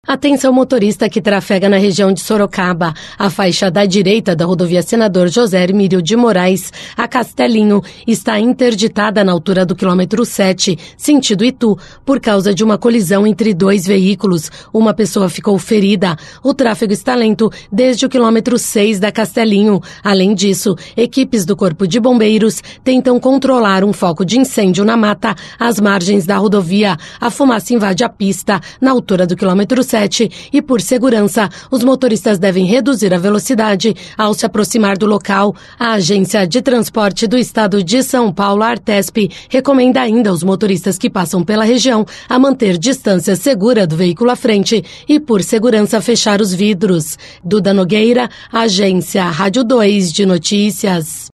Atenção motorista que trafega na região de Sorocaba. A faixa da direita da rodovia Senador José Hermílio de Moraes, a Castelinho, está interditada na altura do quilômetro 7, sentido Itu, por causa de uma colisão entre dois veículos. Uma pessoa ficou ferida. O tráfego está lento desde o quilômetro 6 da Castelinho. Além disso, equipes do Corpo de Bombeiros tentam controlar um foco de incêndio na mata às margens da rodovia. A fumaça invade a pista na altura do quilômetro 7 e, por segurança, os motoristas devem reduzir a velocidade ao se aproximar do local. A Agência de Transporte do Estado de São Paulo, a Artesp, recomenda ainda aos motoristas que passam pela região a manter distância segura do veículo à frente e, por segurança, fechar os vidros. Duda Nogueira, Agência Rádio 2 de Notícias.